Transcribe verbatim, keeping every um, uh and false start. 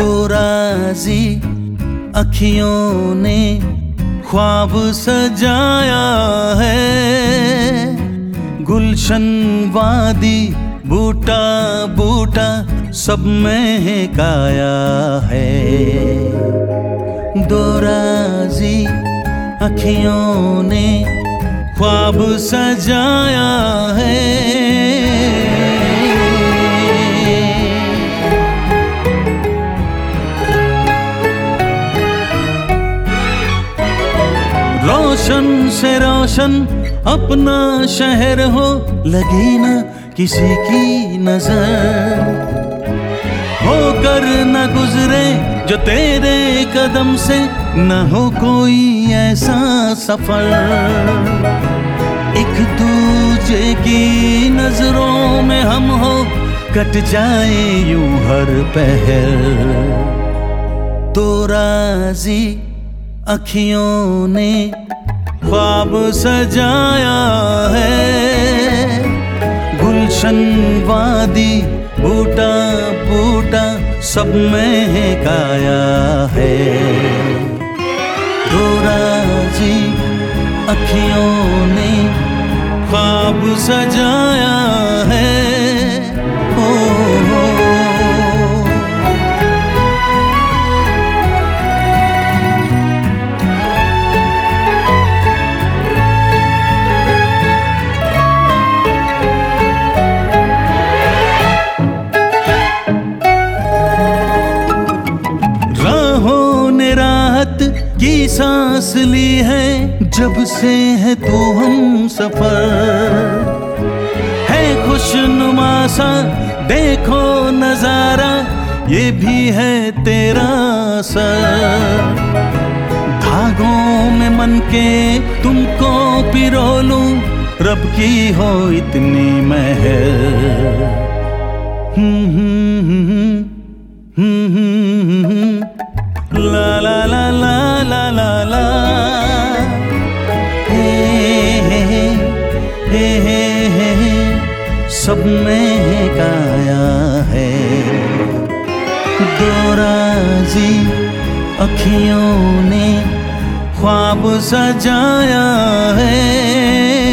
दो राजी अखियों ने ख्वाब सजाया है, गुलशन वादी बूटा बूटा सब महकाया है। दो राजी अखियों ने ख्वाब सजाया है, रोशन से रोशन अपना शहर हो, लगी न किसी की नजर, होकर न गुजरे जो तेरे कदम से, न हो कोई ऐसा सफर। एक दूजे की नजरों में हम हो, कट जाए यूं हर पहर। तो राजी अखियों ने ख्वाब सजाया है, गुलशन वादी बूटा बूटा सब महकाया है। दो राजी अखियों ने ख्वाब सजाया है। ओ, ओ, राहत की सांस ली है, जब से है तू हम सफर, है खुशनुमा सा देखो नजारा, ये भी है तेरा असर। धागों में मन के तुमको पिरो लूं, रब की हो इतनी महर। हम्म हम्म हम्म हम्म ला ला ला ला ला ला ला, हे हे हे हे हे सब महकाया है। दो राजी अखियों ने ख्वाब सजाया है।